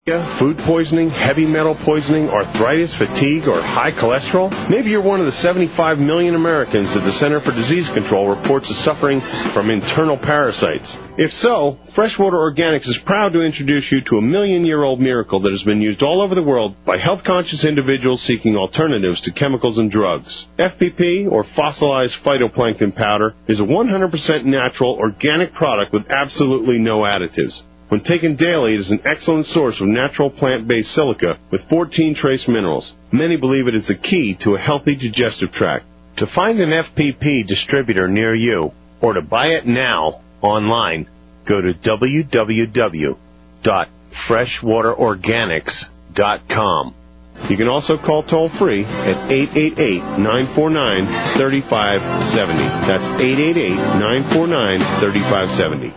Food poisoning, heavy metal poisoning, arthritis, fatigue, or high cholesterol? Maybe you're one of the 75 million Americans that the Center for Disease Control reports is suffering from internal parasites. If so, Freshwater Organics is proud to introduce you to a million-year-old miracle that has been used all over the world by health-conscious individuals seeking alternatives to chemicals and drugs. FPP, or fossilized phytoplankton powder, is a 100% natural, organic product with absolutely no additives. When taken daily, it is an excellent source of natural plant-based silica with 14 trace minerals. Many believe it is the key to a healthy digestive tract. To find an FPP distributor near you or to buy it now online, go to www.freshwaterorganics.com. You can also call toll-free at 888-949-3570. That's 888-949-3570.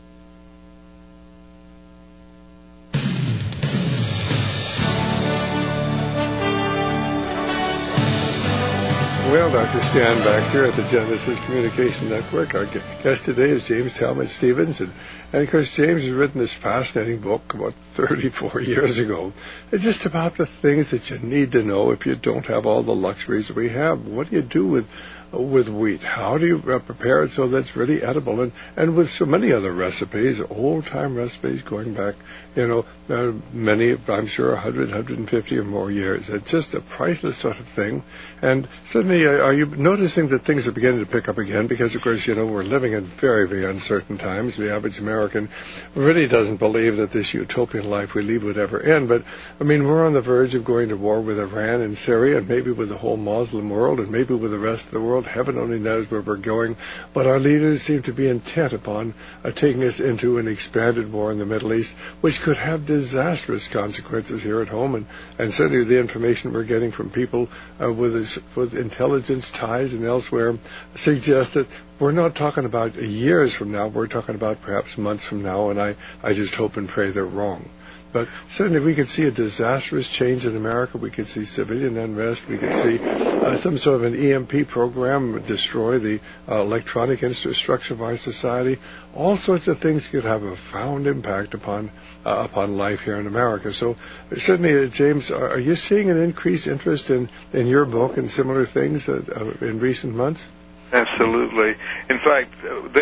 Well, Dr. Stan back here at the Genesis Communication Network. Our guest today is James Talmage-Stevens. And of course, James has written this fascinating book about 34 years ago. It's just about the things that you need to know if you don't have all the luxuries we have. What do you do with wheat? How do you prepare it so that it's really edible? And with so many other recipes, old-time recipes going back, many, I'm sure, 100, 150 or more years. It's just a priceless sort of thing. And suddenly, are you noticing that things are beginning to pick up again? Because, of course, we're living in very, very uncertain times. The average American really doesn't believe that this utopian life we lead would ever end. But, we're on the verge of going to war with Iran and Syria, and maybe with the whole Muslim world, and maybe with the rest of the world. Heaven only knows where we're going. But our leaders seem to be intent upon taking us into an expanded war in the Middle East, which could have disastrous consequences here at home. And certainly the information we're getting from people with intelligence ties and elsewhere suggests that we're not talking about years from now. We're talking about perhaps months from now, and I just hope and pray they're wrong. But certainly we could see a disastrous change in America. We could see civilian unrest. We could see some sort of an EMP program destroy the electronic infrastructure of our society. All sorts of things could have a profound impact upon life here in America. So certainly, James, are you seeing an increased interest in your book and similar things in recent months? Absolutely. In fact,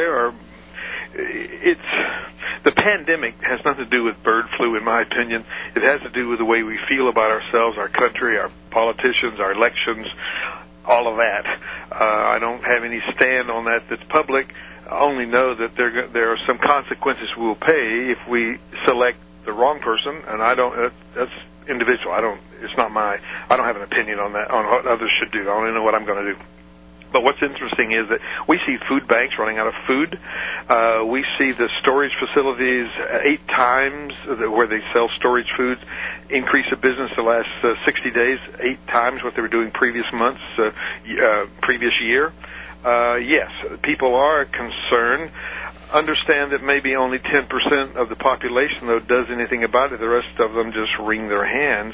the pandemic has nothing to do with bird flu, in my opinion. It has to do with the way we feel about ourselves, our country, our politicians, our elections, all of that. I don't have any stand on that that's public. I only know that there are some consequences we will pay if we select the wrong person, and that's individual. I don't have an opinion on that, on what others should do. I only know what I'm going to do. But what's interesting is that we see food banks running out of food. We see the storage facilities 8 times where they sell storage foods increase of business the last 60 days, 8 times what they were doing previous months, previous year. Yes, people are concerned. Understand that maybe only 10% of the population, though, does anything about it. The rest of them just wring their hands.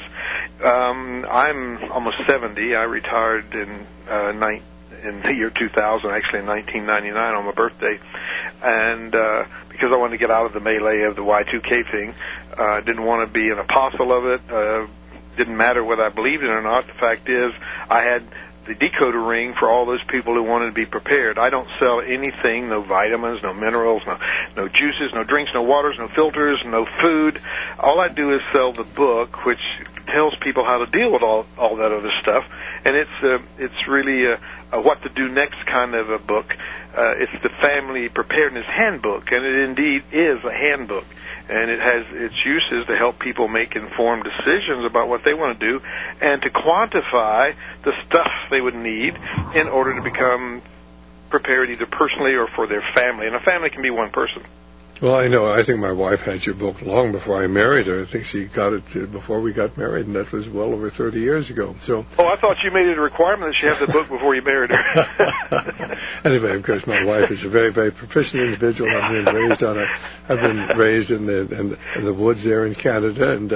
I'm almost 70. I retired in the year 2000, actually in 1999 on my birthday, and because I wanted to get out of the melee of the Y2K thing. I didn't want to be an apostle of it. Didn't matter whether I believed it or not. The fact is, I had the decoder ring for all those people who wanted to be prepared. I don't sell anything, no vitamins, no minerals, no juices, no drinks, no waters, no filters, no food. All I do is sell the book, which tells people how to deal with all that other stuff. And it's really a what to do next kind of a book. It's the Family Preparedness Handbook, and it indeed is a handbook. And it has its uses to help people make informed decisions about what they want to do and to quantify the stuff they would need in order to become prepared either personally or for their family. And a family can be one person. Well, I know. I think my wife had your book long before I married her. I think she got it before we got married, and that was well over 30 years ago. So. Oh, I thought you made it a requirement that she have the book before you married her. Anyway, of course, my wife is a very, very proficient individual. I've been raised in the woods there in Canada, and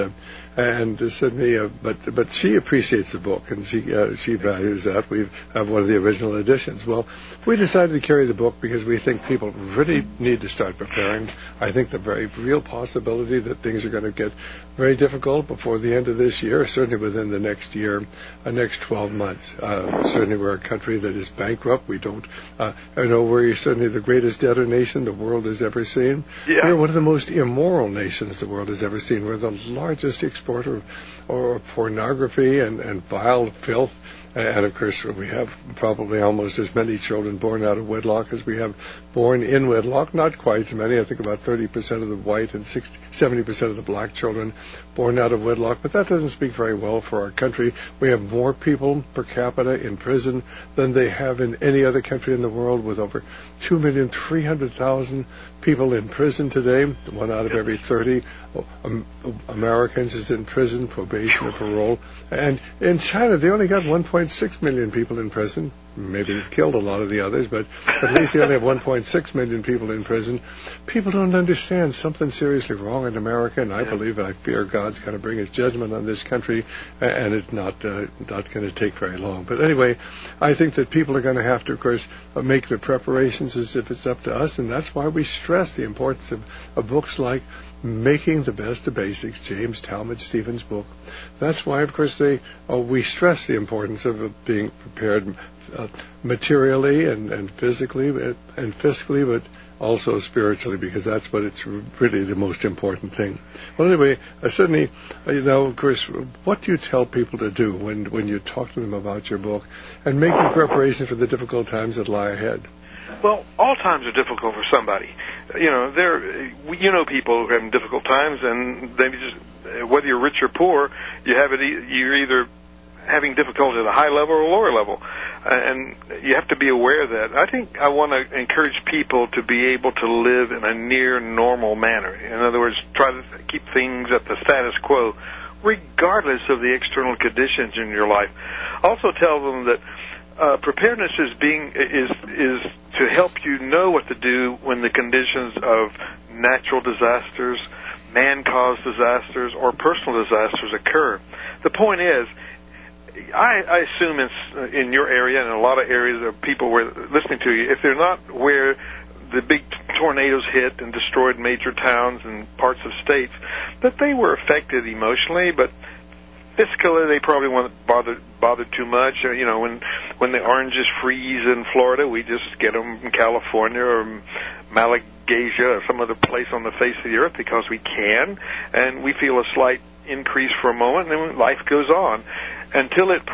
And Sydney, but she appreciates the book, and she values that. We have one of the original editions. Well, we decided to carry the book because we think people really need to start preparing. I think the very real possibility that things are going to get very difficult before the end of this year, certainly within the next year, next 12 months. Certainly we're a country that is bankrupt. We don't, we're certainly the greatest debtor nation the world has ever seen. Yeah. We're one of the most immoral nations the world has ever seen. We're the largest exporter of pornography and vile filth. And, of course, we have probably almost as many children born out of wedlock as we have born in wedlock. Not quite as many. I think about 30% of the white and 70% of the black children born out of wedlock. But that doesn't speak very well for our country. We have more people per capita in prison than they have in any other country in the world, with over 2,300,000 people in prison today. 1 out of every 30 Americans is in prison, probation or parole. And in China, they only got 1.6 million people in prison. Maybe they've killed a lot of the others, but at least they only have 1.6 million people in prison. People don't understand something's seriously wrong in America, and I fear God's going to bring His judgment on this country, and it's not going to take very long. But anyway, I think that people are going to have to, of course, make their preparations as if it's up to us, and that's why we stress the importance of books like Making the Best of Basics, James Talmage Stevens' book. That's why, of course, we stress the importance of being prepared materially and physically and fiscally, but also spiritually, because that's what it's really the most important thing. Well, anyway, Sydney, of course, what do you tell people to do when you talk to them about your book and making preparation for the difficult times that lie ahead? Well, all times are difficult for somebody. People who are having difficult times, and they just, whether you're rich or poor, you're either having difficulty at a high level or a lower level, and you have to be aware of that. I think I want to encourage people to be able to live in a near normal manner. In other words, try to keep things at the status quo, regardless of the external conditions in your life. Also, tell them that preparedness is to help you know what to do when the conditions of natural disasters, man-caused disasters, or personal disasters occur. The point is, I assume in your area and in a lot of areas of people who are listening to you, if they're not where the big tornadoes hit and destroyed major towns and parts of states, that they were affected emotionally, but fiscally they probably weren't bothered too much. When the oranges freeze in Florida, we just get them from California or Malaysia or some other place on the face of the earth because we can, and we feel a slight increase for a moment, and then life goes on. Until it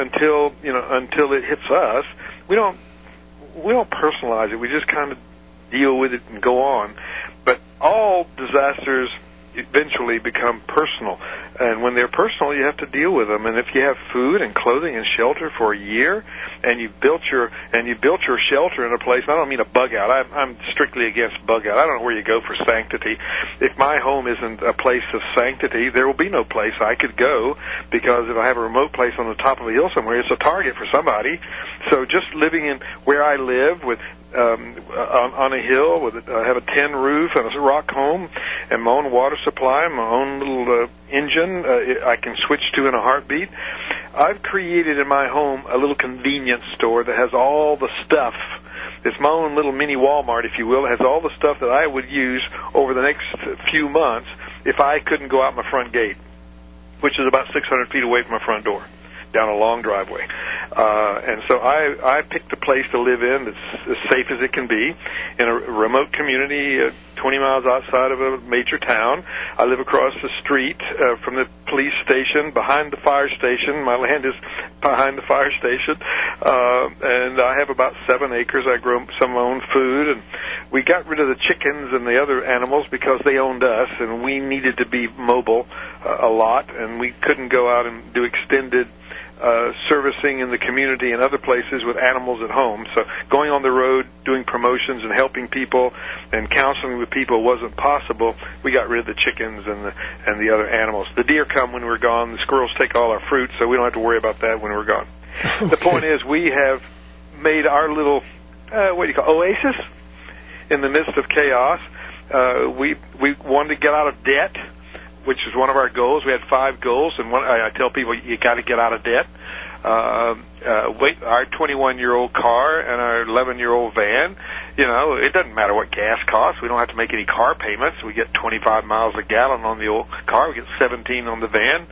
hits us, we don't personalize it. We just kind of deal with it and go on. But all disasters eventually become personal, and when they're personal, you have to deal with them. And if you have food and clothing and shelter for a year, and you built your shelter in a place, I don't mean a bug out. I'm strictly against bug out. I don't know where you go for sanctity. If my home isn't a place of sanctity, there will be no place I could go, because if I have a remote place on the top of a hill somewhere, it's a target for somebody. So just living in where I live with on a hill with have a tin roof and a rock home and my own water supply, my own little engine I can switch to in a heartbeat. I've created in my home a little convenience store that has all the stuff. It's my own little mini Walmart, if you will. It has all the stuff that I would use over the next few months if I couldn't go out my front gate, which is about 600 feet away from my front door, down a long driveway. And so I picked a place to live in that's as safe as it can be, in a remote community 20 miles outside of a major town. I live across the street from the police station, behind the fire station. My land is behind the fire station. And I have about 7 acres. I grow some of my own food. And we got rid of the chickens and the other animals because they owned us, and we needed to be mobile a lot, and we couldn't go out and do extended servicing in the community and other places with animals at home. So going on the road, doing promotions and helping people and counseling with people wasn't possible. We got rid of the chickens and the other animals. The deer come when we're gone. The squirrels take all our fruit, so we don't have to worry about that when we're gone. Okay. The point is, we have made our little oasis in the midst of chaos. We wanted to get out of debt. which is one of our goals. We had 5 goals, and I tell people you got to get out of debt. Our 21-year-old car and our 11-year-old van, it doesn't matter what gas costs. We don't have to make any car payments. We get 25 miles a gallon on the old car. We get 17 on the van.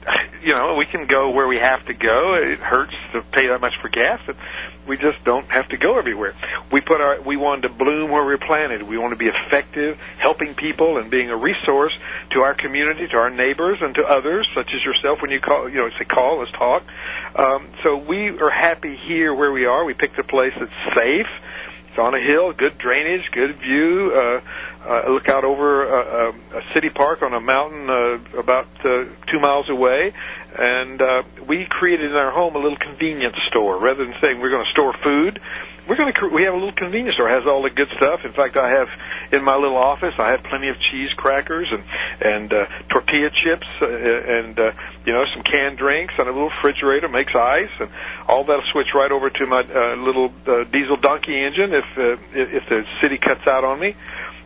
We can go where we have to go. It hurts to pay that much for gas, but we just don't have to go everywhere. We wanted to bloom where we're planted. We want to be effective, helping people and being a resource to our community, to our neighbors, and to others, such as yourself. When you call, say call, let's talk. So we are happy here where we are. We picked a place that's safe. It's on a hill, good drainage, good view. Look out over a city park on a mountain about 2 miles away. And we created in our home a little convenience store. Rather than saying we're going to store food, we have a little convenience store. It has all the good stuff. In fact, I have in my little office, I have plenty of cheese crackers and tortilla chips and some canned drinks, and a little refrigerator makes ice, and all that'll switch right over to my little diesel donkey engine if the city cuts out on me.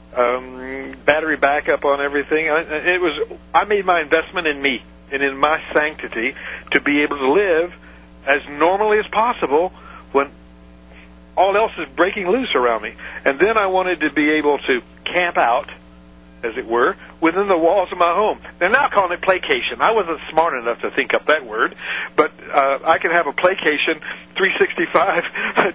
Battery backup on everything. I made my investment in me and in my sanctity to be able to live as normally as possible when all else is breaking loose around me. And then I wanted to be able to camp out, as it were, within the walls of my home. They're now calling it playcation. I wasn't smart enough to think up that word, but I can have a playcation 365,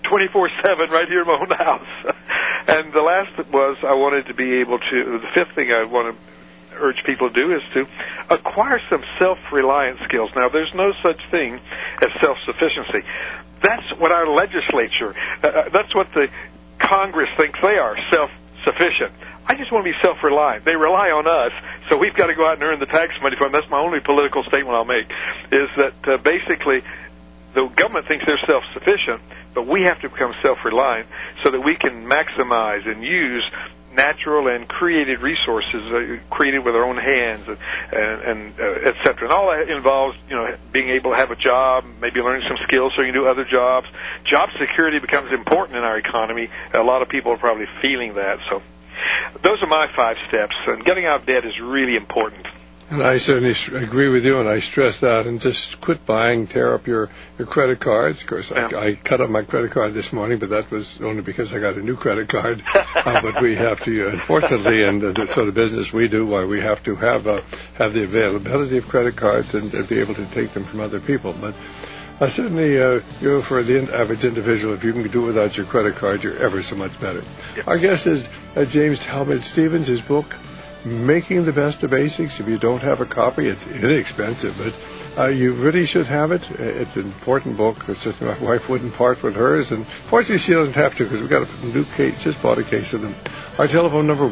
24/7 right here in my own house. And the last was I wanted to be able to, the fifth thing I want to urge people to do is to acquire some self-reliance skills. Now, there's no such thing as self-sufficiency. That's what our legislature, that's what the Congress thinks they are, self-sufficient. I just want to be self-reliant. They rely on us, so we've got to go out and earn the tax money from them. That's my only political statement I'll make, is that basically the government thinks they're self-sufficient, but we have to become self-reliant so that we can maximize and use natural and created resources created with our own hands and et cetera. And all that involves, being able to have a job, maybe learning some skills so you can do other jobs. Job security becomes important in our economy. A lot of people are probably feeling that. So those are my 5 steps. And getting out of debt is really important. And I certainly agree with you, and I stress that. And just quit buying, tear up your credit cards. Of course, I cut up my credit card this morning, but that was only because I got a new credit card. But we have to, unfortunately, and the sort of business we do, why we have to have the availability of credit cards and be able to take them from other people. But certainly, for the average individual, if you can do it without your credit card, you're ever so much better. Yep. Our guest is James Talmage Stevens. His book, Making the Best of Basics. If you don't have a copy, it's inexpensive, but you really should have it. It's an important book. Certainly my wife wouldn't part with hers, and fortunately she doesn't have to because we've got a new case, just bought a case of them. Our telephone number,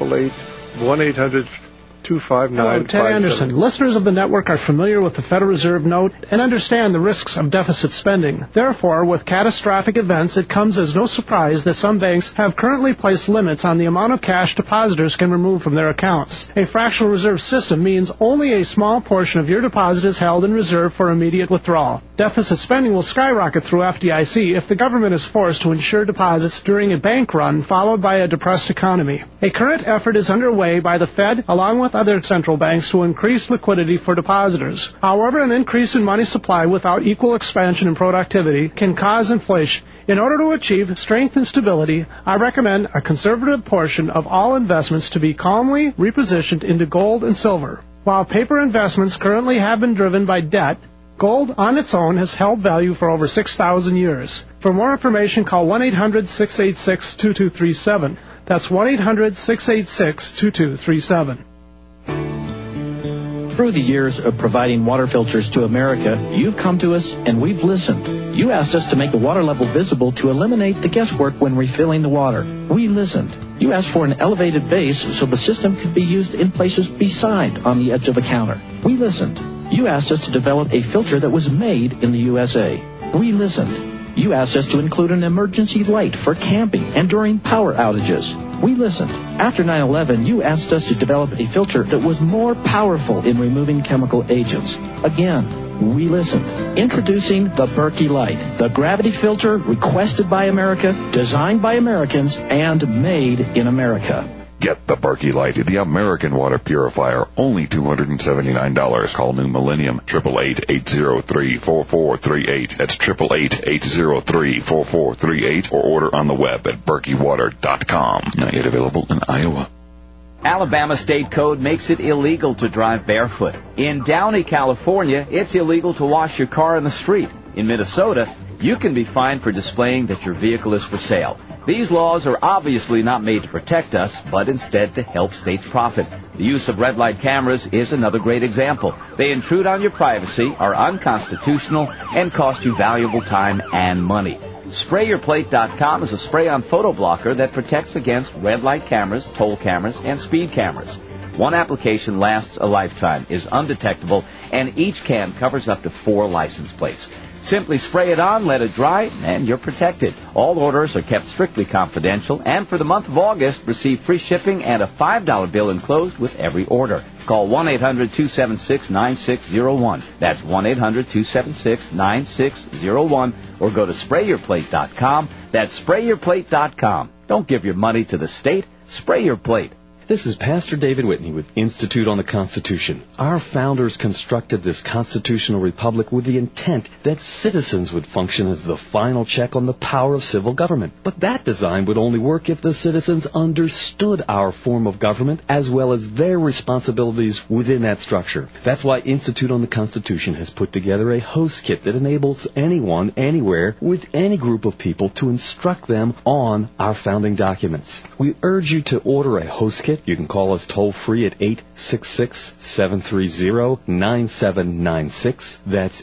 1-888-1800-2595. Hello, Ted Anderson. Listeners of the network are familiar with the Federal Reserve note and understand the risks of deficit spending. Therefore, with catastrophic events, it comes as no surprise that some banks have currently placed limits on the amount of cash depositors can remove from their accounts. A fractional reserve system means only a small portion of your deposit is held in reserve for immediate withdrawal. Deficit spending will skyrocket through FDIC if the government is forced to insure deposits during a bank run followed by a depressed economy. A current effort is underway by the Fed, along with other central banks, to increase liquidity for depositors. However, an increase in money supply without equal expansion in productivity can cause inflation. In order to achieve strength and stability, I recommend a conservative portion of all investments to be calmly repositioned into gold and silver. While paper investments currently have been driven by debt, gold on its own has held value for over 6,000 years. For more information, call 1-800-686-2237. That's 1-800-686-2237. Through the years of providing water filters to America, you've come to us and we've listened. You asked us to make the water level visible to eliminate the guesswork when refilling the water. We listened. You asked for an elevated base so the system could be used in places beside on the edge of a counter. We listened. You asked us to develop a filter that was made in the USA. We listened. You asked us to include an emergency light for camping and during power outages. We listened. After 9/11, you asked us to develop a filter that was more powerful in removing chemical agents. Again, we listened. Introducing the Berkey Light, the gravity filter requested by America, designed by Americans, and made in America. Get the Berkey Light, the American water purifier, only $279. Call New Millennium, 888-803-4438. That's 888-803-4438, or order on the web at berkeywater.com. Not yet available in Iowa. Alabama state code makes it illegal to drive barefoot. In Downey, California, it's illegal to wash your car in the street. In Minnesota, you can be fined for displaying that your vehicle is for sale. These laws are obviously not made to protect us, but instead to help states profit. The use of red light cameras is another great example. They intrude on your privacy, are unconstitutional, and cost you valuable time and money. SprayYourPlate.com is a spray-on photo blocker that protects against red light cameras, toll cameras, and speed cameras. One application lasts a lifetime, is undetectable, and each can covers up to 4 license plates. Simply spray it on, let it dry, and you're protected. All orders are kept strictly confidential, and for the month of August, receive free shipping and a $5 bill enclosed with every order. Call 1-800-276-9601. That's 1-800-276-9601, or go to SprayYourPlate.com. That's SprayYourPlate.com. Don't give your money to the state. Spray your plate. This is Pastor David Whitney with Institute on the Constitution. Our founders constructed this constitutional republic with the intent that citizens would function as the final check on the power of civil government. But that design would only work if the citizens understood our form of government as well as their responsibilities within that structure. That's why Institute on the Constitution has put together a host kit that enables anyone, anywhere, with any group of people to instruct them on our founding documents. We urge you to order a host kit. You can call us toll-free at 866-730-9796. That's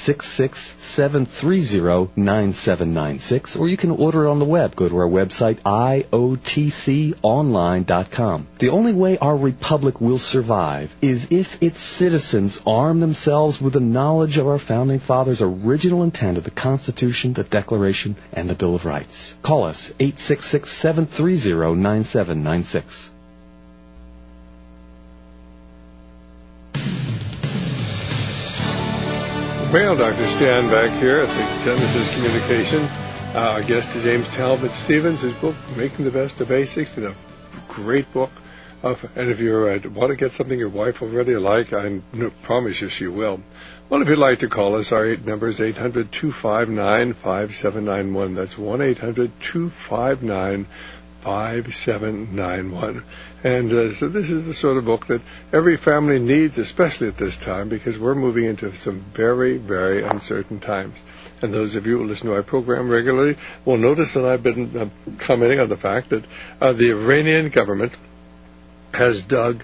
866-730-9796. Or you can order it on the web. Go to our website, iotconline.com. The only way our republic will survive is if its citizens arm themselves with the knowledge of our founding fathers' original intent of the Constitution, the Declaration, and the Bill of Rights. Call us, 866-730-9796. Well, Dr. Stan back here at the Genesis Communication. Our guest is James Talbot Stevens. His book, Making the Best of Basics, is a great book. And if you want to get something your wife will really like, I promise you she will. Well, if you'd like to call us, our number is 800-259-5791. That's 1-800-259-5791. And so this is the sort of book that every family needs, especially at this time, because we're moving into some very, very uncertain times. And those of you who listen to our program regularly will notice that I've been commenting on the fact that the Iranian government has dug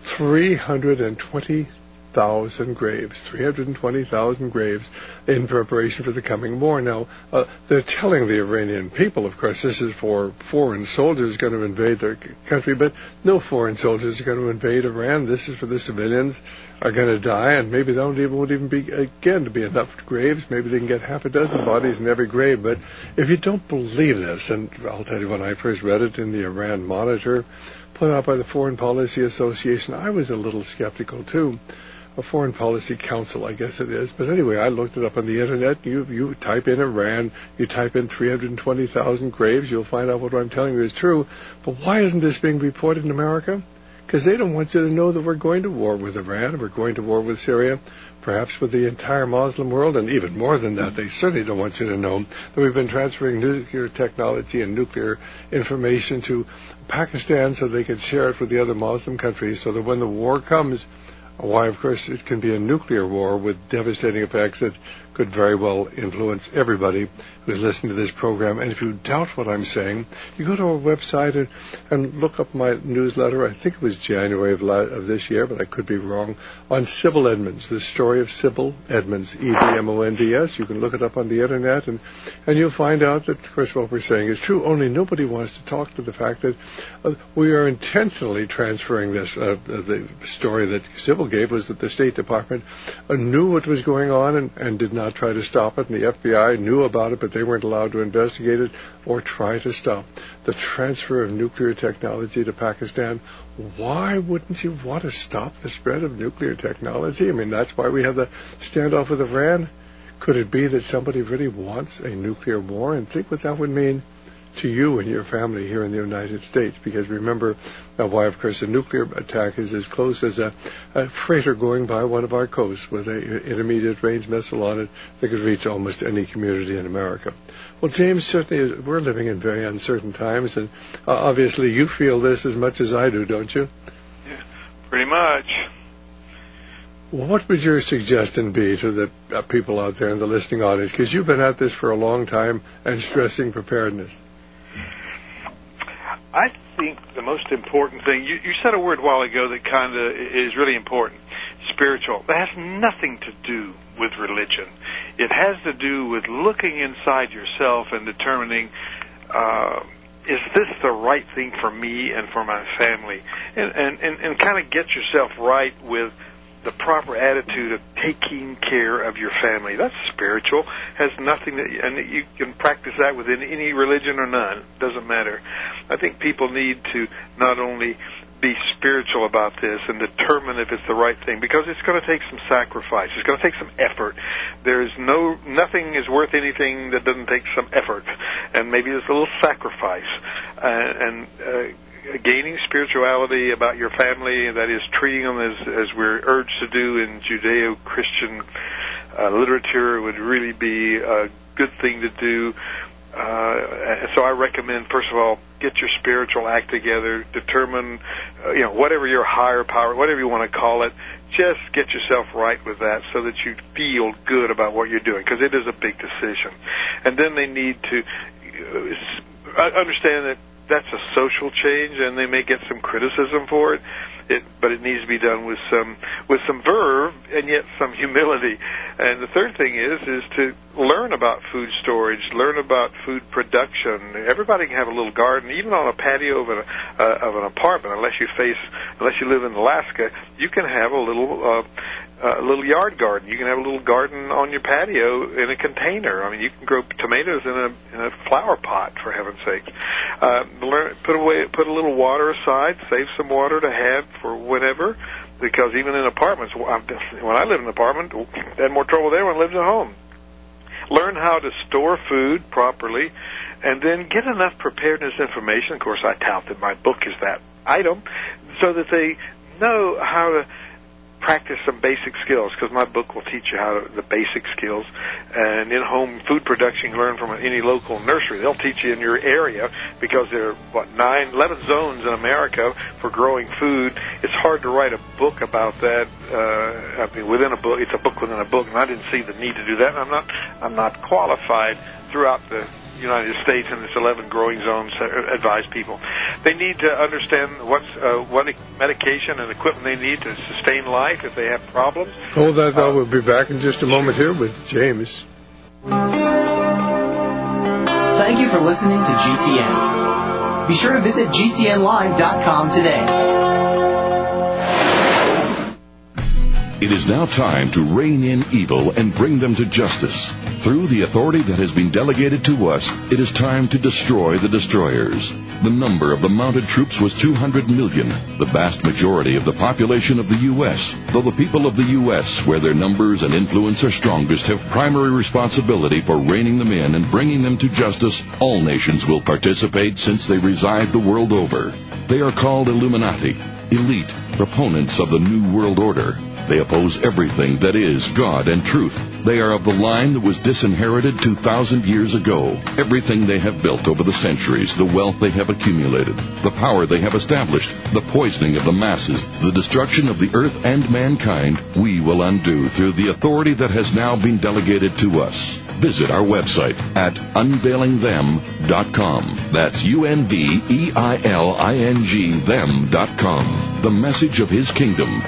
320,000 graves in preparation for the coming war. Now, they're telling the Iranian people, of course, this is for foreign soldiers going to invade their country, but no foreign soldiers are going to invade Iran. This is for the civilians are going to die, and maybe there won't even be, again, to be enough graves. Maybe they can get half a dozen bodies in every grave. But if you don't believe this, and I'll tell you, when I first read it in the Iran Monitor, put out by the Foreign Policy Association, I was a little skeptical, too. A Foreign Policy Council, I guess it is. But anyway, I looked it up on the Internet. You type in Iran, you type in 320,000 graves, you'll find out what I'm telling you is true. But why isn't this being reported in America? Because they don't want you to know that we're going to war with Iran, we're going to war with Syria, perhaps with the entire Muslim world, and even more than that, they certainly don't want you to know that we've been transferring nuclear technology and nuclear information to Pakistan so they could share it with the other Muslim countries, so that when the war comes, why, of course, it can be a nuclear war with devastating effects that could very well influence everybody who's listening to this program. And if you doubt what I'm saying, you go to our website and look up my newsletter. I think it was January of this year, but I could be wrong, on Sybil Edmonds, the story of Sybil Edmonds, Edmonds. You can look it up on the Internet, and you'll find out that, of course, what we're saying is true, only nobody wants to talk to the fact that we are intentionally transferring this. The story that Sybil gave was that the State Department knew what was going on and did not try to stop it, and the FBI knew about it, but they weren't allowed to investigate it or try to stop the transfer of nuclear technology to Pakistan. Why wouldn't you want to stop the spread of nuclear technology? I mean, that's why we have the standoff with Iran. Could it be that somebody really wants a nuclear war? And think what that would mean to you and your family here in the United States? Because remember why, of course, a nuclear attack is as close as a freighter going by one of our coasts with an intermediate range missile on it that could reach almost any community in America. Well, James, certainly we're living in very uncertain times, and obviously you feel this as much as I do, don't you? Yeah, pretty much. What would your suggestion be to the people out there in the listening audience? Because you've been at this for a long time and stressing preparedness. I think the most important thing, you said a word a while ago that kind of is really important, spiritual. That has nothing to do with religion. It has to do with looking inside yourself and determining, is this the right thing for me and for my family? And kind of get yourself right with the proper attitude of taking care of your family. That's spiritual. Has nothing that, and you can practice that within any religion or none. Doesn't matter. I think people need to not only be spiritual about this and determine if it's the right thing, because it's going to take some sacrifice. It's going to take some effort. Nothing is worth anything that doesn't take some effort, and maybe there's a little sacrifice. Gaining spirituality about your family, and that is treating them as we're urged to do in Judeo-Christian literature, would really be a good thing to do. So I recommend, first of all, get your spiritual act together, determine, whatever your higher power, whatever you want to call it, just get yourself right with that so that you feel good about what you're doing, because it is a big decision. And then they need to understand that that's a social change, and they may get some criticism for it. But it needs to be done with some verve and yet some humility. And the third thing is to learn about food storage, learn about food production. Everybody can have a little garden, even on a patio of an apartment. Unless you live in Alaska, you can have a little yard garden. You can have a little garden on your patio in a container. I mean, you can grow tomatoes in a flower pot, for heaven's sake. Put a little water aside, save some water to have for whenever, because even in apartments, when I lived in an apartment, I had more trouble there when I lived at home. Learn how to store food properly, and then get enough preparedness information. Of course, I tout that my book is that item, so that they know how to practice some basic skills, because my book will teach you the basic skills. And in-home food production, you can learn from any local nursery. They'll teach you in your area, because there are 11 zones in America for growing food. It's hard to write a book about that. Within a book, it's a book within a book, and I didn't see the need to do that. And I'm not qualified throughout the United States and its 11 growing zones to advise people. They need to understand what medication and equipment they need to sustain life if they have problems. Hold that thought. We'll be back in just a moment here with James. Thank you for listening to GCN. Be sure to visit GCNlive.com today. It is now time to rein in evil and bring them to justice. Through the authority that has been delegated to us, it is time to destroy the destroyers. The number of the mounted troops was 200 million, the vast majority of the population of the U.S. Though the people of the U.S., where their numbers and influence are strongest, have primary responsibility for reining them in and bringing them to justice, all nations will participate since they reside the world over. They are called Illuminati, elite, proponents of the New World Order. They oppose everything that is God and truth. They are of the line that was disinherited 2,000 years ago. Everything they have built over the centuries, the wealth they have accumulated, the power they have established, the poisoning of the masses, the destruction of the earth and mankind, we will undo through the authority that has now been delegated to us. Visit our website at unveilingthem.com. That's UNVEILING them.com. The message of His kingdom.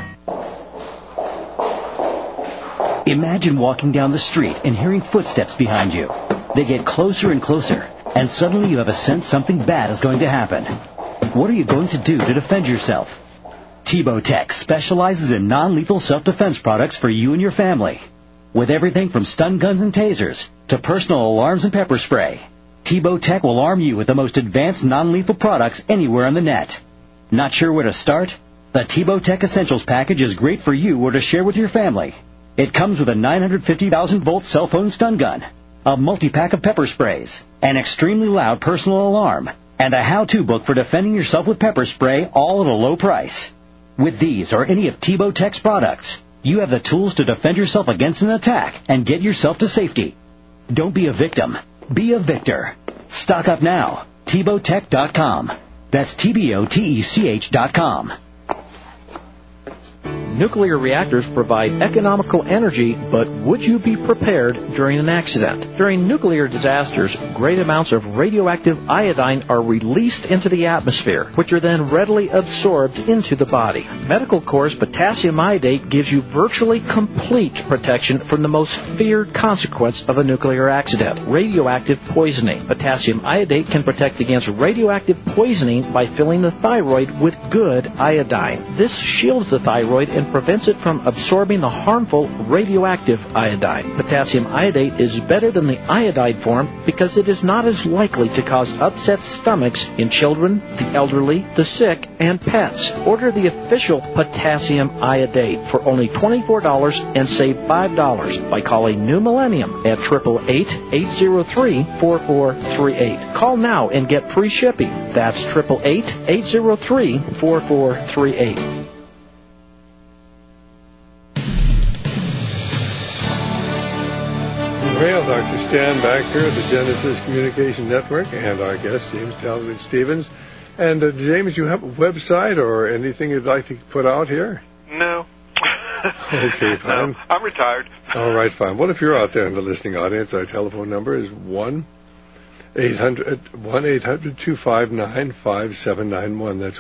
Imagine walking down the street and hearing footsteps behind you. They get closer and closer, and suddenly you have a sense something bad is going to happen. What are you going to do to defend yourself? Tebow Tech specializes in non-lethal self-defense products for you and your family. With everything from stun guns and tasers to personal alarms and pepper spray, Tebow Tech will arm you with the most advanced non-lethal products anywhere on the net. Not sure where to start? The Tebow Tech Essentials package is great for you or to share with your family. It comes with a 950,000-volt cell phone stun gun, a multi-pack of pepper sprays, an extremely loud personal alarm, and a how-to book for defending yourself with pepper spray, all at a low price. With these or any of Tebow Tech's products, you have the tools to defend yourself against an attack and get yourself to safety. Don't be a victim. Be a victor. Stock up now. TebowTech.com. That's TBOTECH.com. Nuclear reactors provide economical energy, but would you be prepared during an accident? During nuclear disasters, great amounts of radioactive iodine are released into the atmosphere, which are then readily absorbed into the body. Medical Corps' potassium iodate gives you virtually complete protection from the most feared consequence of a nuclear accident, radioactive poisoning. Potassium iodate can protect against radioactive poisoning by filling the thyroid with good iodine. This shields the thyroid and prevents it from absorbing the harmful radioactive iodine. Potassium iodate is better than the iodide form because it is not as likely to cause upset stomachs in children, the elderly, the sick, and pets. Order the official potassium iodate for only $24 and save $5 by calling New Millennium at 888-803-4438. Call now and get free shipping. That's 888-803-4438. Well, Dr. Stan back here at the Genesis Communication Network and our guest, James Talmage Stevens. And, James, you have a website or anything you'd like to put out here? No. Okay, fine. No, I'm retired. All right, fine. Well, if you're out there in the listening audience, our telephone number is 1-800-259-5791. That's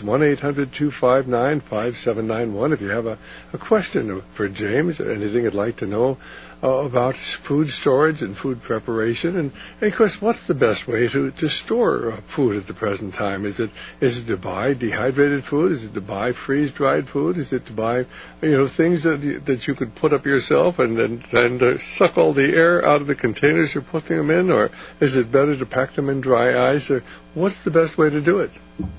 1-800-259-5791. If you have a question for James, anything you'd like to know about food storage and food preparation, and of course, what's the best way to store food at the present time? Is it to buy dehydrated food? Is it to buy freeze-dried food? Is it to buy things that you could put up yourself and suck all the air out of the containers you're putting them in, or is it better to pack them in dry ice? Or what's the best way to do it?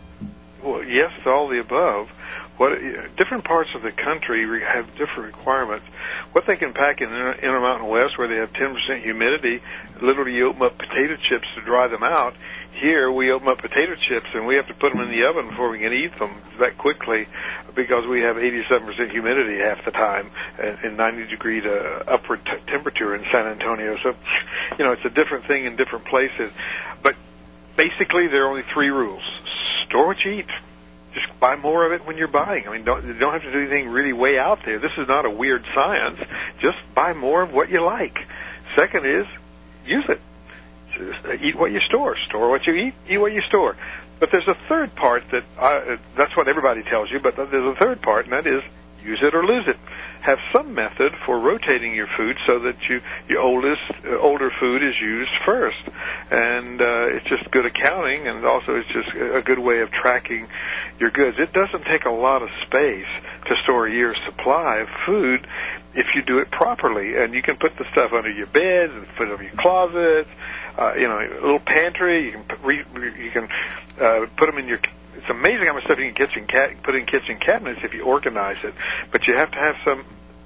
Well, yes, all the above. Different parts of the country have different requirements. What they can pack in Intermountain West, where they have 10% humidity, literally you open up potato chips to dry them out. Here, we open up potato chips, and we have to put them in the oven before we can eat them that quickly because we have 87% humidity half the time and 90-degree to upward temperature in San Antonio. So, it's a different thing in different places. But basically, there are only 3 rules. Store what you eat. Just buy more of it when you're buying. I mean, you don't have to do anything really way out there. This is not a weird science. Just buy more of what you like. Second is, use it. Just eat what you store. Store what you eat. Eat what you store. But there's a third part that's what everybody tells you, but there's a third part, and that is use it or lose it. Have some method for rotating your food so that your older food is used first. And it's just good accounting, and also it's just a good way of tracking your goods. It doesn't take a lot of space to store a year's supply of food if you do it properly. And you can put the stuff under your beds and put it over your closets, a little pantry. You can put them in your... It's amazing how much stuff you can put in kitchen cabinets if you organize it. But you have to have some...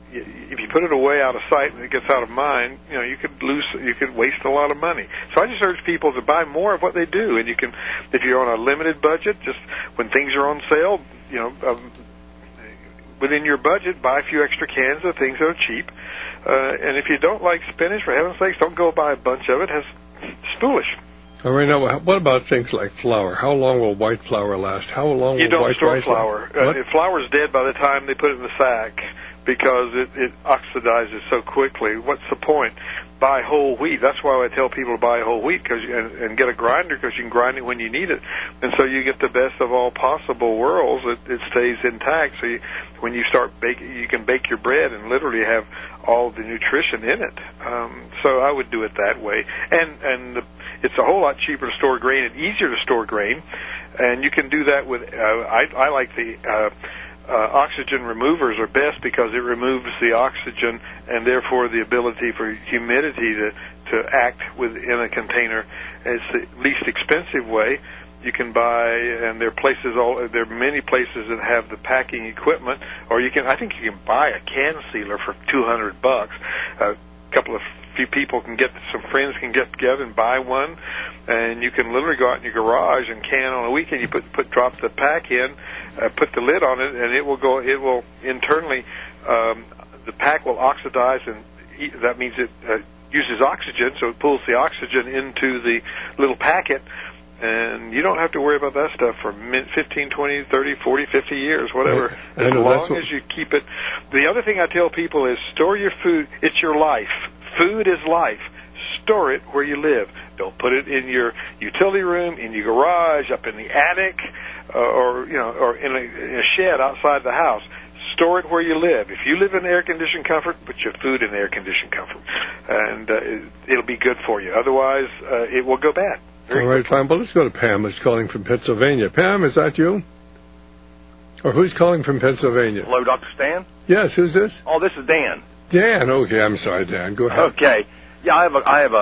If you put it away out of sight and it gets out of mind, you could waste a lot of money. So I just urge people to buy more of what they do. And you can, if you're on a limited budget, just when things are on sale, within your budget, buy a few extra cans of things that are cheap. And if you don't like spinach, for heaven's sakes, don't go buy a bunch of it. It's foolish. All right, now, what about things like flour? How long will white flour last? How long will white rice last? You don't store flour. Flour's dead by the time they put it in the sack because it oxidizes so quickly. What's the point? Buy whole wheat. That's why I tell people to buy whole wheat and get a grinder, because you can grind it when you need it. And so you get the best of all possible worlds. It stays intact. So when you start baking, you can bake your bread and literally have all the nutrition in it. So I would do it that way. And it's a whole lot cheaper to store grain and easier to store grain. And you can do that with, I like the oxygen removers are best because it removes the oxygen and therefore the ability for humidity to act within a container. It's the least expensive way. You can buy, and there are many places that have the packing equipment, or I think you can buy a can sealer for $200. A couple of few people some friends can get together and buy one, and you can literally go out in your garage and can on a weekend. You drop the pack in, put the lid on it, and it will internally, the pack will oxidize, and that means it uses oxygen, so it pulls the oxygen into the little packet, and you don't have to worry about that stuff for 15, 20, 30, 40, 50 years, whatever, as long as you keep it. The other thing I tell people is store your food. It's your life. Food is life. Store it where you live. Don't put it in your utility room, in your garage, up in the attic, or in a shed outside the house. Store it where you live. If you live in air-conditioned comfort, put your food in air-conditioned comfort, and it'll be good for you. Otherwise, it will go bad. All right, fine. Well, let's go to Pam, who's calling from Pennsylvania. Pam, is that you? Or who's calling from Pennsylvania? Hello, Dr. Stan? Yes, who's this? Oh, this is Dan. Dan, okay. I'm sorry, Dan. Go ahead. Okay. Yeah, I have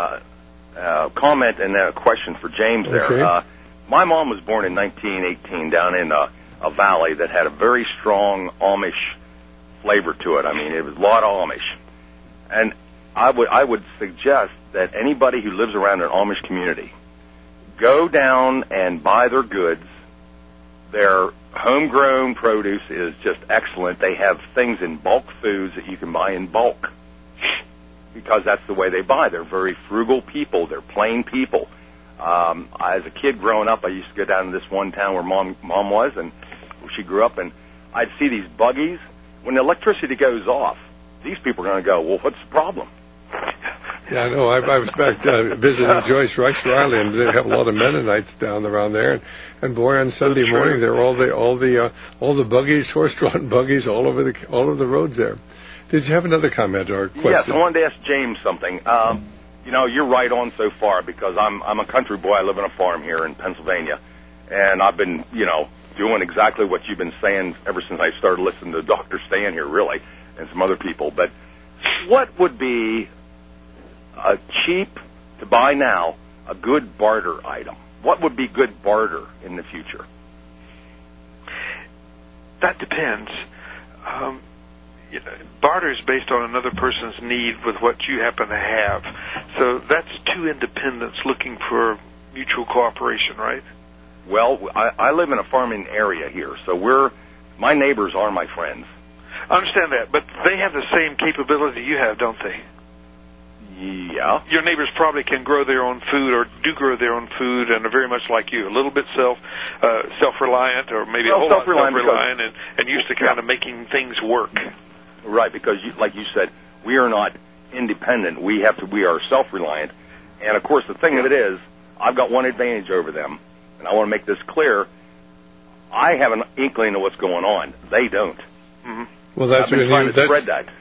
a comment and a question for James there. Okay. My mom was born in 1918 down in a valley that had a very strong Amish flavor to it. I mean, it was a lot of Amish. And I would suggest that anybody who lives around an Amish community go down and buy their goods. Their homegrown produce is just excellent. They have things in bulk foods that you can buy in bulk because that's the way they buy. They're very frugal people. They're plain people. As a kid growing up, I used to go down to this one town where mom was, and where she grew up, and I'd see these buggies. When the electricity goes off, these people are going to go, well, what's the problem? Yeah, I know. I was back visiting Joyce Rush Riley, and they have a lot of Mennonites down around there. And boy, on Sunday morning, there were all the buggies, horse-drawn buggies, all over the roads there. Did you have another comment or question? Yes, I wanted to ask James something. You're right on so far because I'm a country boy. I live on a farm here in Pennsylvania, and I've been doing exactly what you've been saying ever since I started listening to Dr. Stan here, really, and some other people. But what would be cheap to buy now, a good barter item? What would be good barter in the future? That depends. Barter is based on another person's need with what you happen to have. So that's two independents looking for mutual cooperation, right? Well, I live in a farming area here, so my neighbors are my friends. I understand that, but they have the same capability you have, don't they? Yeah. Your neighbors probably can grow their own food or do grow their own food and are very much like you, a little bit self-reliant or maybe a whole lot self-reliant and used to kind of making things work. Right, because like you said, we are not independent. We are self-reliant. And, of course, the thing of it is, I've got one advantage over them, and I want to make this clear. I have an inkling of what's going on. They don't. Mm-hmm. Well, that's I've been trying to spread that.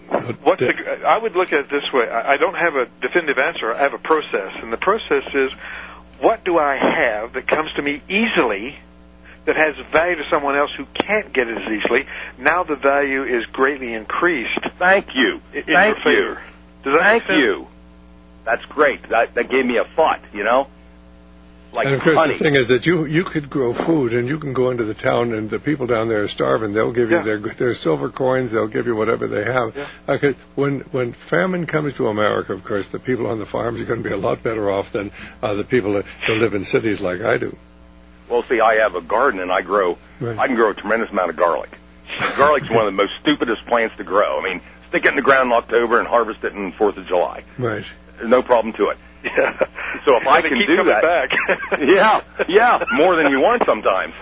I would look at it this way. I don't have a definitive answer. I have a process, and the process is, what do I have that comes to me easily that has value to someone else who can't get it as easily? Now the value is greatly increased. Thank you. Thank you. Does that Thank you. That's great. That gave me a thought, Like and of course, honey. the thing is that you could grow food, and you can go into the town, and the people down there are starving. They'll give you their silver coins. They'll give you whatever they have. Yeah. Okay, when famine comes to America, of course, the people on the farms are going to be a lot better off than the people that live in cities like I do. Well, see, I have a garden, and I can grow a tremendous amount of garlic. Garlic's one of the most stupidest plants to grow. I mean, stick it in the ground in October and harvest it on 4th of July. Right. There's no problem to it. Yeah. So if I can do that, back. yeah, more than you want sometimes.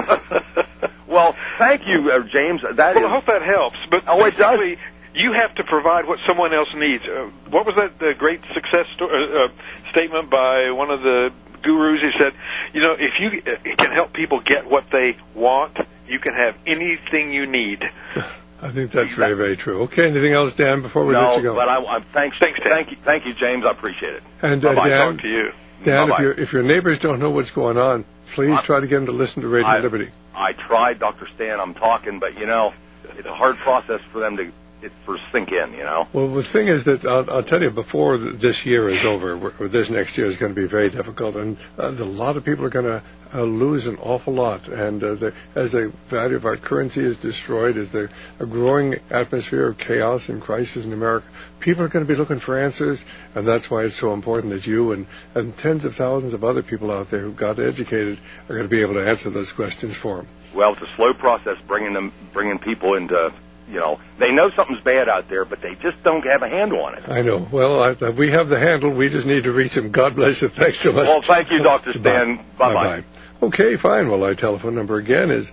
Well, thank you, James. I hope that helps. But it does. You have to provide what someone else needs. What was that great success statement by one of the gurus? He said, if you can help people get what they want, you can have anything you need. I think that's very, very true. Okay, anything else, Dan, before we let you go? No, but thanks, thank you, James. I appreciate it. And Dan, talk to you. Dan, if your neighbors don't know what's going on, please try to get them to listen to Radio Liberty. I tried, Dr. Stan. I'm talking, but it's a hard process for them to it first sink in, you know. Well, the thing is that I'll tell you, before this year is over, or this next year is going to be very difficult, and a lot of people are going to lose an awful lot. And as the value of our currency is destroyed, as there's a growing atmosphere of chaos and crisis in America, people are going to be looking for answers, and that's why it's so important that you and tens of thousands of other people out there who got educated are going to be able to answer those questions for them. Well, it's a slow process bringing people into, you know, they know something's bad out there, but they just don't have a handle on it. I know. Well, we have the handle. We just need to reach them. God bless you. Thanks so much. Well, thank you, Dr. Stan. Bye-bye. Okay, fine. Well, our telephone number again is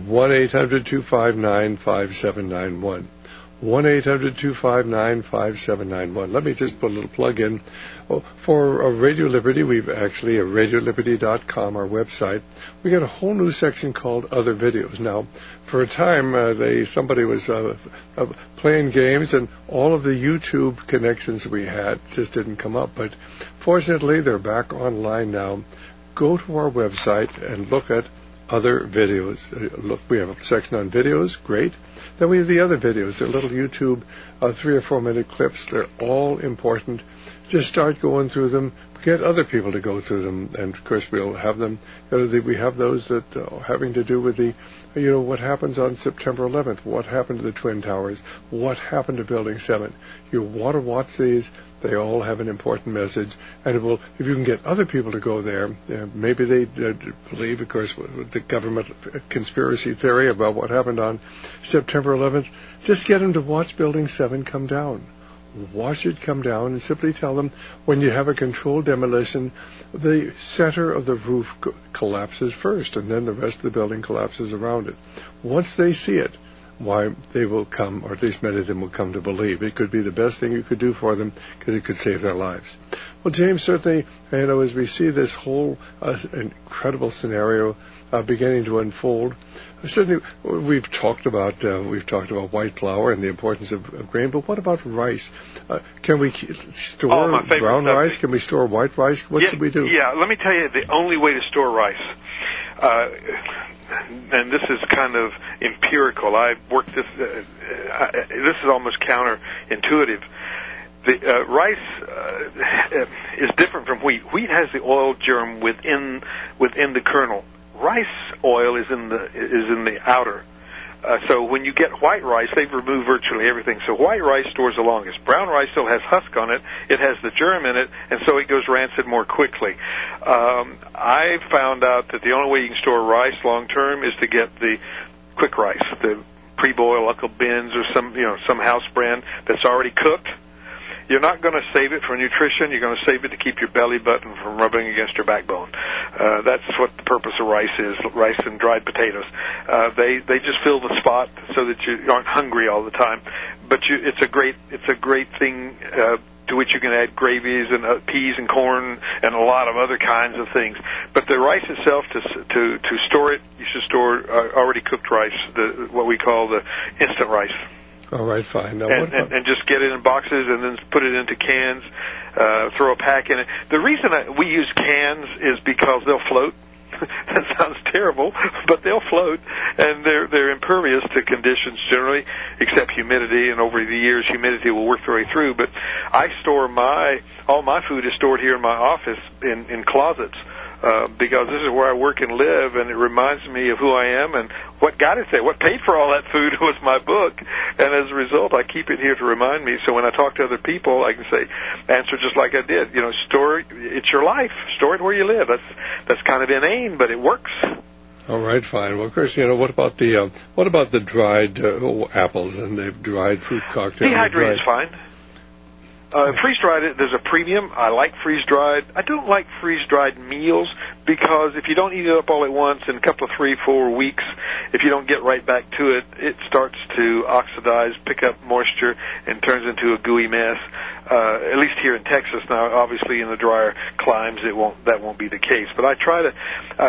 1-800-259-5791. 1-800-259-5791. Let me just put a little plug in. For Radio Liberty, we've actually, at radioliberty.com, our website, we got a whole new section called Other Videos. Now, for a time, somebody was playing games, and all of the YouTube connections we had just didn't come up. But fortunately, they're back online now. Go to our website and look at Other Videos. Look, we have a section on videos, great. Then we have the other videos. They're little YouTube 3 or 4 minute clips. They're all important. Just start going through them. Get other people to go through them, and of course we'll have them. We have those that having to do with what happens on September 11th, what happened to the Twin Towers, what happened to Building 7. You want to watch these. They all have an important message, and it will. If you can get other people to go there, maybe they believe, of course, the government conspiracy theory about what happened on September 11th. Just get them to watch Building 7 come down. Watch it come down, and simply tell them when you have a controlled demolition, the center of the roof collapses first, and then the rest of the building collapses around it. Once they see it, why, they will come, or at least many of them will come to believe. It could be the best thing you could do for them, because it could save their lives. Well, James, certainly, as we see this whole incredible scenario beginning to unfold, certainly we've talked about white flour and the importance of grain, but what about rice? Can we store brown rice? Can we store white rice? What should we do? Yeah, let me tell you the only way to store rice. And this is kind of empirical. I've worked this. This is almost counterintuitive. The rice is different from wheat. Wheat has the oil germ within the kernel. Rice oil is in the outer. So when you get white rice, they've removed virtually everything. So white rice stores the longest. Brown rice still has husk on it. It has the germ in it, and so it goes rancid more quickly. I found out that the only way you can store rice long term is to get the quick rice, the pre-boil Uncle Ben's or some house brand that's already cooked. You're not going to save it for nutrition. You're going to save it to keep your belly button from rubbing against your backbone. That's what the purpose of rice is, rice and dried potatoes. They just fill the spot so that you aren't hungry all the time. But it's a great thing to which you can add gravies and peas and corn and a lot of other kinds of things. But the rice itself, to store it, you should store already cooked rice, what we call the instant rice. All right, fine. Now, and just get it in boxes and then put it into cans, throw a pack in it. The reason we use cans is because they'll float. That sounds terrible, but they'll float, and they're impervious to conditions generally, except humidity, and over the years humidity will work their way through. But I store all my food is stored here in my office in closets. Because this is where I work and live, and it reminds me of who I am and what got it there. What paid for all that food was my book, and as a result, I keep it here to remind me. So when I talk to other people, I can answer just like I did. Store it's your life. Store it where you live. That's kind of inane, but it works. All right, fine. Well, of course, what about the dried apples and the dried fruit cocktail? Dehydrated is fine. Freeze-dried, there's a premium. I like freeze-dried. I don't like freeze-dried meals because if you don't eat it up all at once in a couple of 3-4 weeks, if you don't get right back to it, it starts to oxidize, pick up moisture, and turns into a gooey mess. At least here in Texas now, obviously in the drier climes, that won't be the case. But I try to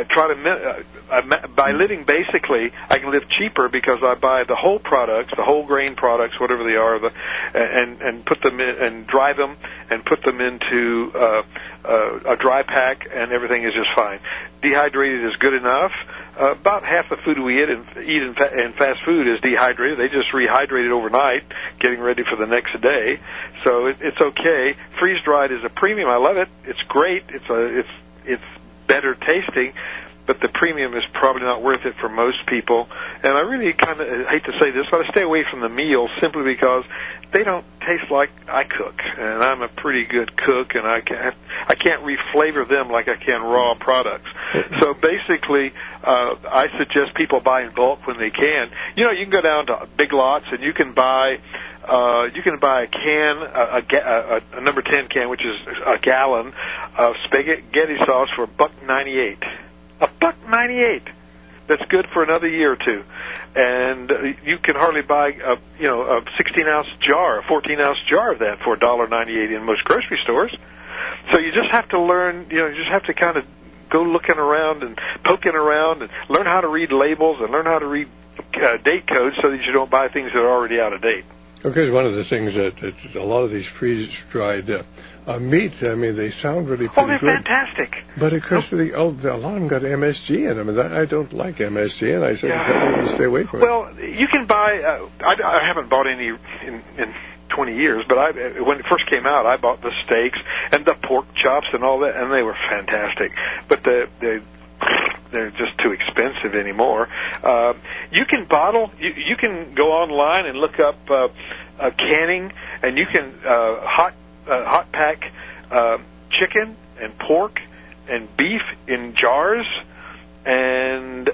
by living basically, I can live cheaper because I buy the whole products, the whole grain products, whatever they are, and put them in and dry them and put them into a dry pack, and everything is just fine. Dehydrated is good enough. about half the food we eat in fast food is dehydrated. They just rehydrate it overnight, getting ready for the next day. So it's okay. Freeze-dried is a premium. I love it. It's great. It's better tasting, but the premium is probably not worth it for most people. And I really kind of hate to say this, but I stay away from the meals simply because they don't taste like I cook. And I'm a pretty good cook, and I can't reflavor them like I can raw products. So basically, I suggest people buy in bulk when they can. You know, you can go down to Big Lots and you can buy a can, a number 10 can, which is a gallon of spaghetti sauce for $1.98. $1.98. That's good for another year or two. And you can hardly buy a 16-ounce jar, a 14-ounce jar of that for $1.98 in most grocery stores. So you just have to learn, you just have to kind of go looking around and poking around and learn how to read labels and learn how to read date codes so that you don't buy things that are already out of date. Okay, one of the things that a lot of these freeze-dried meat, I mean, they sound really pretty they're good. Fantastic. But of course, a lot of them got MSG in them, and I don't like MSG, and I said tell them to stay away from it. Well, you can buy. I haven't bought any in 20 years, but when it first came out, I bought the steaks and the pork chops and all that, and they were fantastic. But they're just too expensive anymore. You can bottle. You can go online and look up canning, and you can hot pack chicken and pork and beef in jars and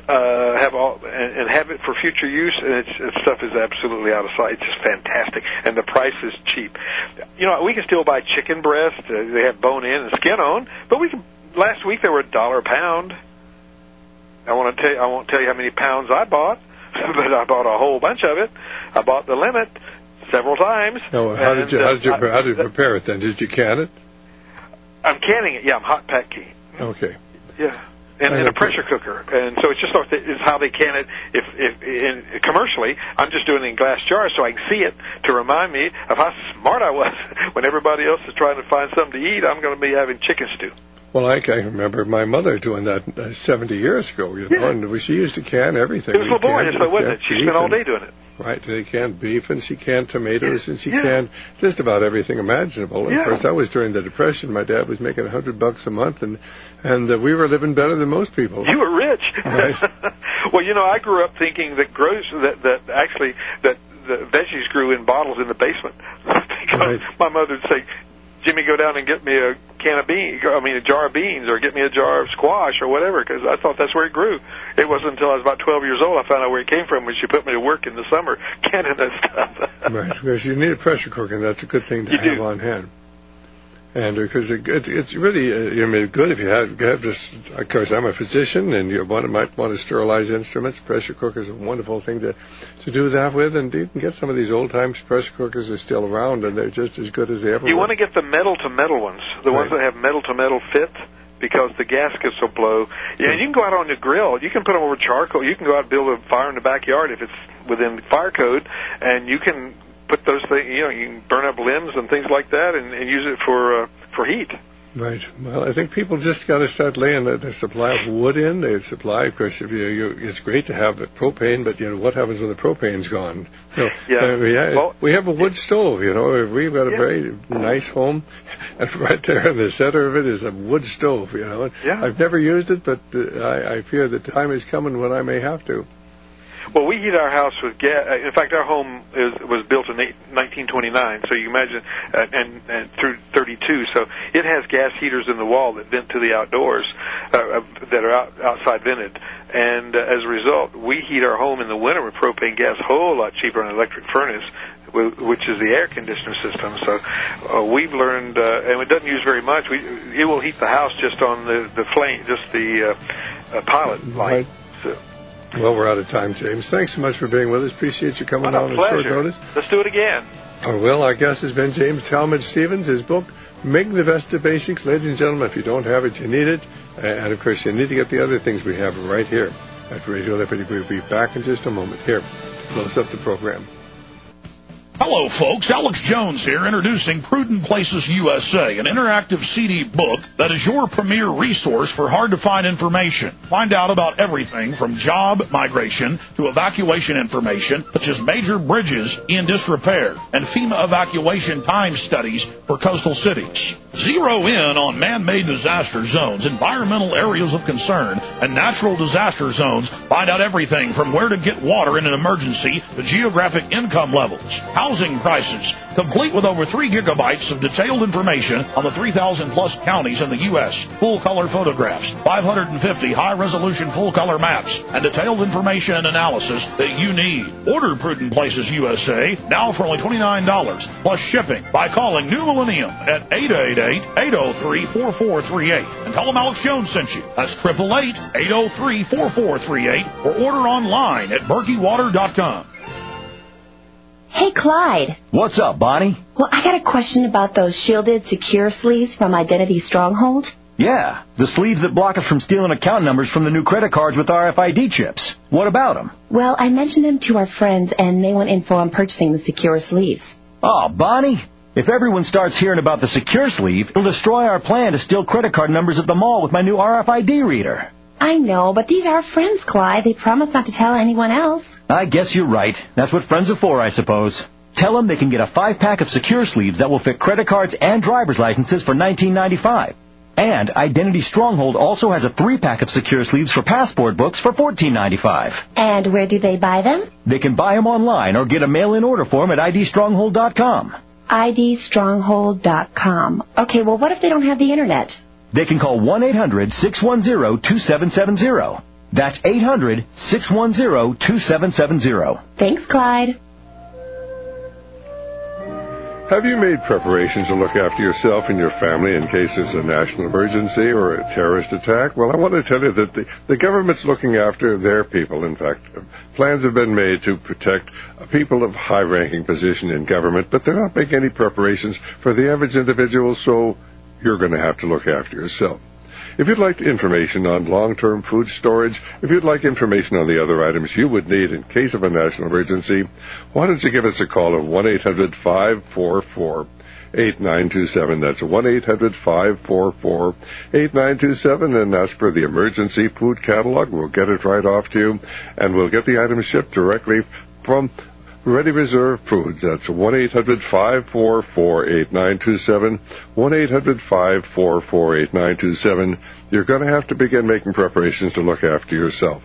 have it for future use. And stuff is absolutely out of sight. It's just fantastic, and the price is cheap. We can still buy chicken breast. They have bone in and skin on, but last week they were $1 a pound. I won't tell you how many pounds I bought, but I bought a whole bunch of it. I bought the limit several times. No, how did you prepare it then? Did you can it? I'm canning it. Yeah, I'm hot packing. Okay. Yeah, and in a pressure cooker, and so it's just it's how they can it. If commercially, I'm just doing it in glass jars so I can see it to remind me of how smart I was when everybody else is trying to find something to eat. I'm going to be having chicken stew. Well, I can remember my mother doing that 70 years ago, and she used to can everything. It was laborious, wasn't it? She spent all day doing it. Right, they canned beef, and she canned tomatoes, and she canned just about everything imaginable. And of course, that was during the Depression. My dad was making $100 a month, and we were living better than most people. You were rich. Right. Well, I grew up thinking that the veggies grew in bottles in the basement because my mother would say, Jimmy, go down and get me a jar of beans, or get me a jar of squash or whatever, because I thought that's where it grew. It wasn't until I was about 12 years old I found out where it came from when she put me to work in the summer canning that stuff. Right, because you need a pressure cooker, and that's a good thing to have on hand. And because it's really good if you have this. Of course, I'm a physician, and you might want to sterilize instruments. Pressure cookers are a wonderful thing to do that with, and you can get some of these old-time pressure cookers are still around, and they're just as good as they ever were. You want to get the metal-to-metal ones, the ones that have metal-to-metal fit, because the gaskets will blow. Yeah, and you can go out on the grill. You can put them over charcoal. You can go out and build a fire in the backyard if it's within fire code, and you can put those things, you can burn up limbs and things like that and use it for heat. Right. Well, I think people just got to start laying the supply of wood in. They supply, of course, it's great to have propane, but what happens when the propane's gone? We have a wood stove. We've got a very nice home, and right there in the center of it is a wood stove. I've never used it, but I fear the time is coming when I may have to. Well, we heat our house with gas. In fact, our home was built in 1929, so you imagine, and through 32. So it has gas heaters in the wall that vent to the outdoors, that are outside vented. And as a result, we heat our home in the winter with propane gas, a whole lot cheaper than an electric furnace, which is the air conditioner system. So we've learned, and it doesn't use very much. It will heat the house just on the flame, just the pilot light. Right. So. Well, we're out of time, James. Thanks so much for being with us. Appreciate you coming on short notice. Let's do it again. Our guest has been James Talmage-Stevens. His book, Make the Best of Basics. Ladies and gentlemen, if you don't have it, you need it. And, of course, you need to get the other things we have right here at Radio Liberty. We'll be back in just a moment here to close up the program. Hello, folks. Alex Jones here, introducing Prudent Places USA, an interactive CD book that is your premier resource for hard-to-find information. Find out about everything from job migration to evacuation information, such as major bridges in disrepair and FEMA evacuation time studies for coastal cities. Zero in on man-made disaster zones, environmental areas of concern, and natural disaster zones. Find out everything from where to get water in an emergency to geographic income levels, housing prices, complete with over 3 gigabytes of detailed information on the 3,000-plus counties in the U.S., full-color photographs, 550 high-resolution full-color maps, and detailed information and analysis that you need. Order Prudent Places USA now for only $29, plus shipping, by calling New Millennium at 888-803-4438. And tell them Alex Jones sent you. That's 888-803-4438, or order online at BerkeyWater.com. Hey, Clyde. What's up, Bonnie? Well, I got a question about those shielded secure sleeves from Identity Stronghold. Yeah, the sleeves that block us from stealing account numbers from the new credit cards with RFID chips. What about them? Well, I mentioned them to our friends, and they want info on purchasing the secure sleeves. Oh, Bonnie, if everyone starts hearing about the secure sleeve, it'll destroy our plan to steal credit card numbers at the mall with my new RFID reader. I know, but these are friends, Clyde. They promised not to tell anyone else. I guess you're right. That's what friends are for, I suppose. Tell them they can get a 5-pack of secure sleeves that will fit credit cards and driver's licenses for $19.95. And Identity Stronghold also has a 3-pack of secure sleeves for passport books for $14.95. And where do they buy them? They can buy them online or get a mail-in order form at idstronghold.com. idstronghold.com. Okay, well, what if they don't have the Internet? They can call 1-800-610-2770. That's 800-610-2770. Thanks, Clyde. Have you made preparations to look after yourself and your family in case there's a national emergency or a terrorist attack? Well, I want to tell you that the government's looking after their people. In fact, plans have been made to protect people of high-ranking position in government, but they're not making any preparations for the average individual, so you're going to have to look after yourself. If you'd like information on long-term food storage, if you'd like information on the other items you would need in case of a national emergency, why don't you give us a call at 1-800-544-8927. That's 1-800-544-8927, and ask for the emergency food catalog. We'll get it right off to you, and we'll get the items shipped directly from Ready Reserve Foods. That's 1-800-544-8927, 1-800-544-8927. You're going to have to begin making preparations to look after yourself.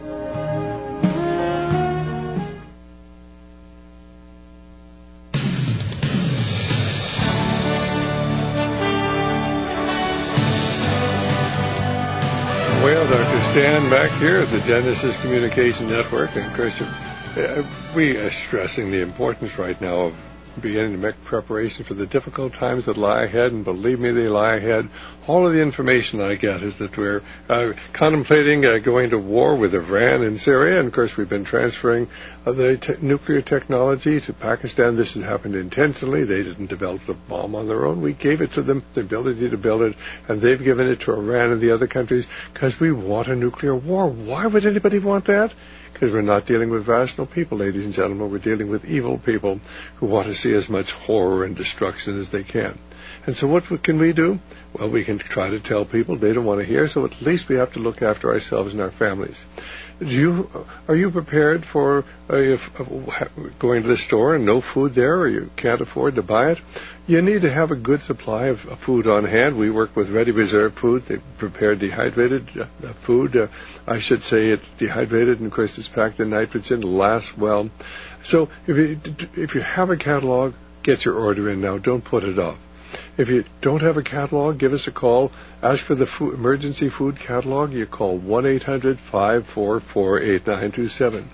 Well, Dr. Stan back here at the Genesis Communication Network, and Christian, we are stressing the importance right now of beginning to make preparation for the difficult times that lie ahead, and believe me, they lie ahead. All of the information I get is that we're contemplating going to war with Iran and Syria, and of course we've been transferring the nuclear technology to Pakistan. This has happened intentionally. They didn't develop the bomb on their own. We gave it to them, the ability to build it, and they've given it to Iran and the other countries because we want a nuclear war. Why would anybody want that? Because we're not dealing with rational people, ladies and gentlemen. We're dealing with evil people who want to see as much horror and destruction as they can. And so what can we do? Well, we can try to tell people they don't want to hear, so at least we have to look after ourselves and our families. Are you prepared for going to the store and no food there, or you can't afford to buy it? You need to have a good supply of food on hand. We work with Ready Reserve Foods. They prepare dehydrated food. I should say it's dehydrated, and of course it's packed in nitrogen, lasts well. So if you have a catalog, get your order in now. Don't put it off. If you don't have a catalog, give us a call. Ask for the emergency food catalog. You call 1-800-544-8927.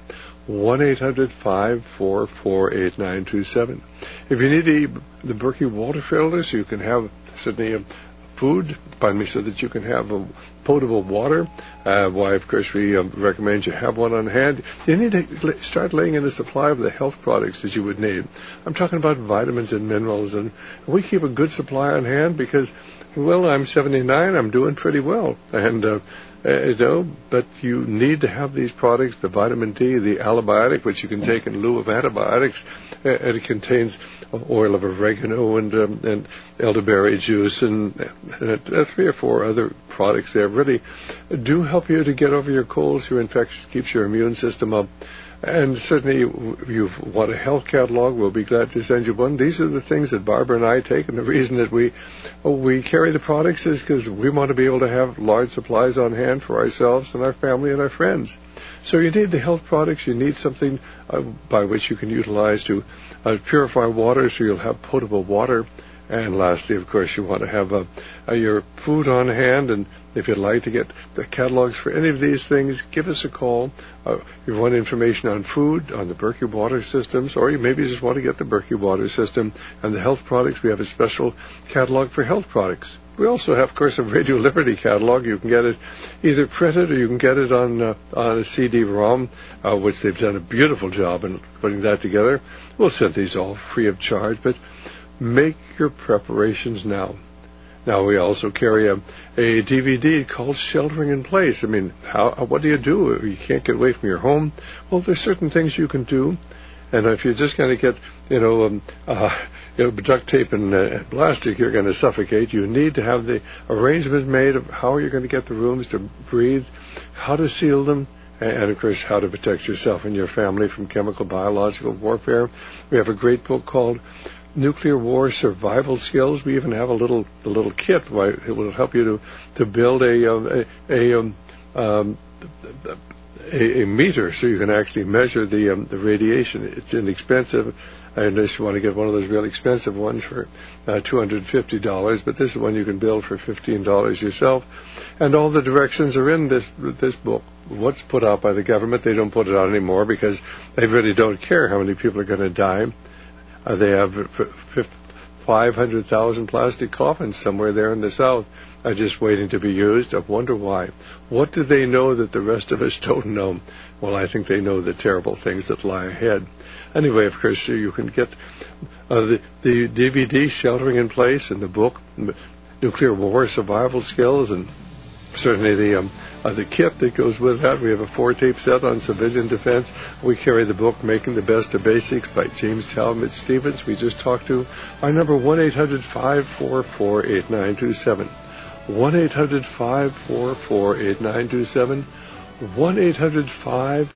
1-800-544-8927. If you need the Berkey Water filters, you can have certainly food, so that you can have a potable water. Why, of course, we recommend you have one on hand. You need to start laying in the supply of the health products that you would need. I'm talking about vitamins and minerals, and we keep a good supply on hand because Well, I'm 79. I'm doing pretty well. And, but you need to have these products, the vitamin D, the Allibiotic, which you can take in lieu of antibiotics. It contains oil of oregano and elderberry juice and 3 or 4 other products there really do help you to get over your colds, your infections, keeps your immune system up. And certainly you want a health catalog, we'll be glad to send you one. These are the things that Barbara and I take, and the reason that we carry the products is because we want to be able to have large supplies on hand for ourselves and our family and our friends. So you need the health products. You need something by which you can utilize to purify water so you'll have potable water. And lastly, of course, you want to have your food on hand. And if you'd like to get the catalogs for any of these things, give us a call. You want information on food, on the Berkey water systems, or you maybe just want to get the Berkey water system and the health products. We have a special catalog for health products. We also have, of course, a Radio Liberty catalog. You can get it either printed or you can get it on a CD-ROM, which they've done a beautiful job in putting that together. We'll send these all free of charge, but make your preparations now. Now, we also carry a DVD called Sheltering in Place. I mean, what do? You can't get away from your home. Well, there's certain things you can do. And if you're just going to get, duct tape and plastic, you're going to suffocate. You need to have the arrangement made of how you're going to get the rooms to breathe, how to seal them, and, of course, how to protect yourself and your family from chemical, biological warfare. We have a great book called Nuclear War Survival Skills. We even have a little kit. It will help you to build a meter so you can actually measure the radiation. It's inexpensive, unless you want to get one of those real expensive ones for $250. But this is one you can build for $15 yourself. And all the directions are in this book. What's put out by the government, they don't put it out anymore because they really don't care how many people are going to die. They have 500,000 plastic coffins somewhere there in the South are just waiting to be used. I wonder why. What do they know that the rest of us don't know? Well, I think they know the terrible things that lie ahead. Anyway, of course, you can get the DVD, Sheltering in Place, and the book, Nuclear War Survival Skills, and certainly the kit that goes with that. We have a 4-tape set on civilian defense. We carry the book, Making the Best of Basics by James Talmadge Stevens. We just talked to our number, 1-800-544-8927. 1-800-544-8927. 1-800-5